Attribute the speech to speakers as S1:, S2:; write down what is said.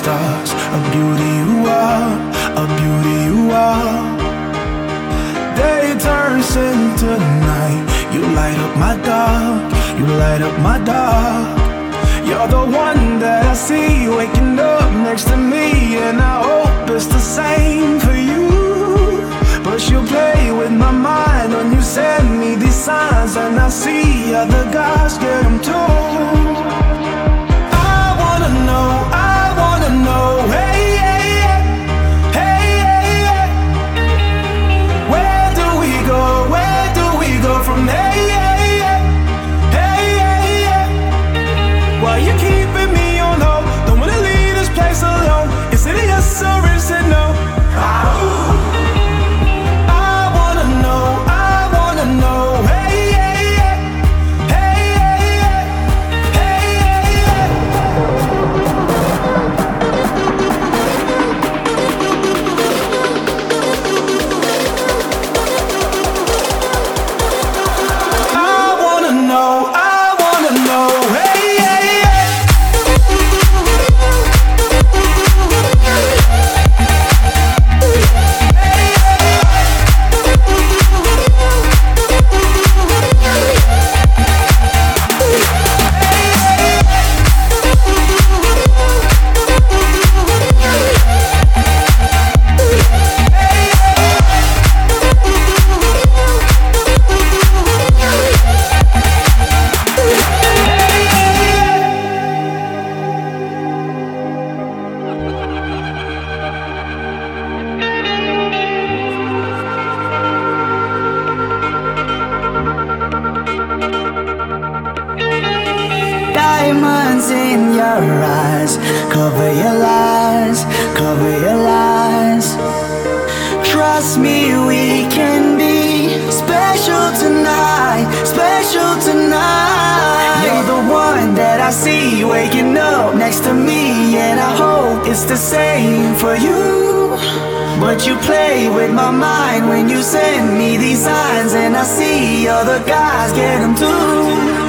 S1: stars. A beauty you are, a beauty you are. Day turns into night. You light up my dark, you light up my dark. You're the one that I see waking up next to me, and I hope it's the same for you. But you play with my mind when you send me these signs, and I see other guys get them too. I wanna know, hey, hey, hey, hey, hey. Where do we go from there? Hey, hey, hey. Why you keeping me on hold? Don't wanna leave this place alone. Is it a yes or is it no?
S2: Diamonds in your eyes, cover your lies, cover your lies. Trust me, we can be special tonight, special tonight. You're the one that I see waking up next to me, and I hope it's the same for you. But you play with my mind when you send me these signs, and I see other guys get them too.